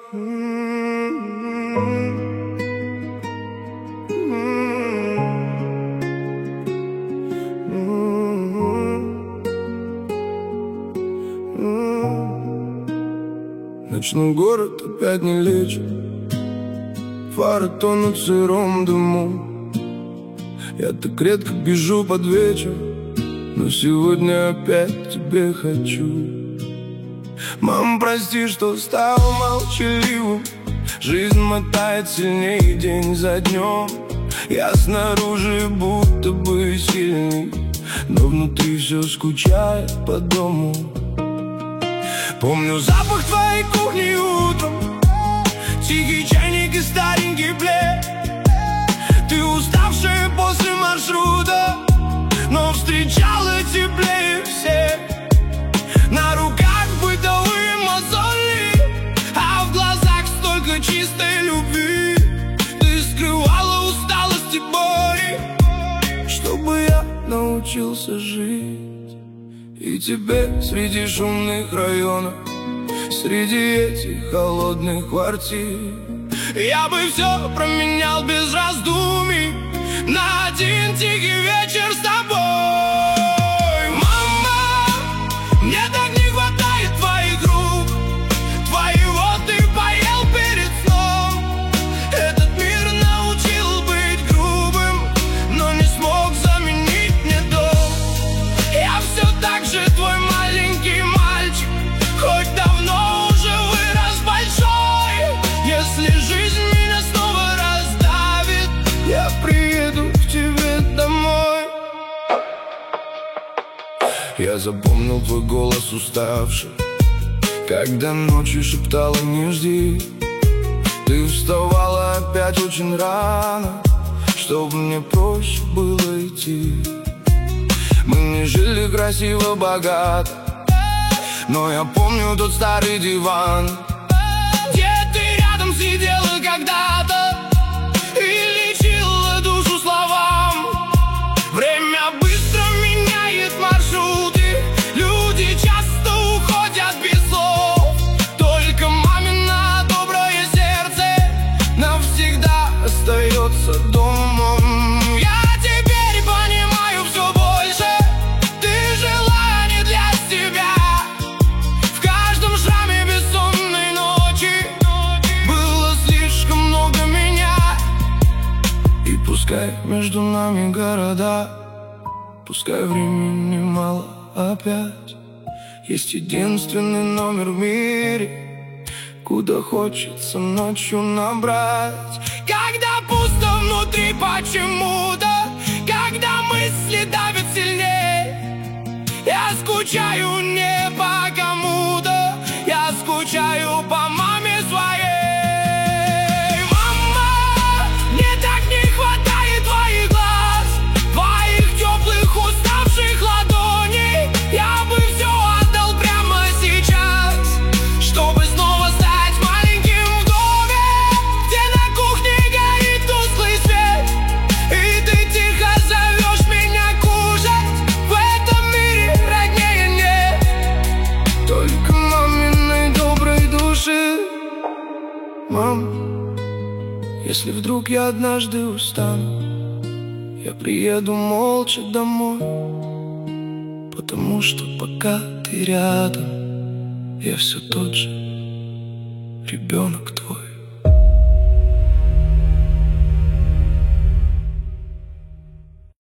Ночной город опять не лечит, фары тонут в сыром дыму. Я так редко бежу под вечер, но сегодня опять тебе хочу. Мама, прости, что стал молчаливым. Жизнь мотает сильнее день за днем. Я снаружи будто бы сильный, но внутри все скучает по дому. Помню запах твоей кухни утром, тихий чайник и старенький плед. Ты уставшая после маршрута, но встречала теплее всех. На руках бытовые мозоли, а в глазах столько чистой любви. Ты скрывала усталость и боли, чтобы я научился жить. И тебе среди шумных районов, среди этих холодных квартир, я бы все променял без раздумий на один тихий вечер с тобой. Мама, мне так не хватает твоих рук, твоего ты поел перед сном. Этот мир научил быть грубым, но не смог заменить мне дом. Я все так же твой маленький мальчик, хоть давно уже вырос большой. Если жизнь меня снова раздавит, я приеду к тебе домой. Я запомнил твой голос уставший, когда ночью шептала не жди. Ты вставала опять очень рано, чтобы мне проще было идти. Мы не жили красиво, богато, но я помню тот старый диван, где ты рядом сидела когда-то и лечила душу словам. Время быстро меняет маршруты, люди часто уходят без слов. Только мамино доброе сердце навсегда остается домом. Я теперь понимаю все больше, ты жила не для себя. В каждом шраме бессонной ночи было слишком много меня. И пускай между нами города, пускай времени мало опять, есть единственный номер в мире, куда хочется ночью набрать. Когда пусто внутри почему-то, когда мысли давят сильнее, я скучаю не по кому-то, я скучаю по маме своей. Мама, мне так не хватает твоих глаз, твоих теплых уставших ладоней. Я бы все отдал прямо сейчас, чтобы снова стать маленьким в доме, где на кухне горит тусклый свет, и ты тихо зовешь меня кушать. В этом мире роднее нет, только маминой доброй души. Мам, если вдруг я однажды устану, я приеду молча домой, потому что пока ты рядом, я все тот же ребенок твой.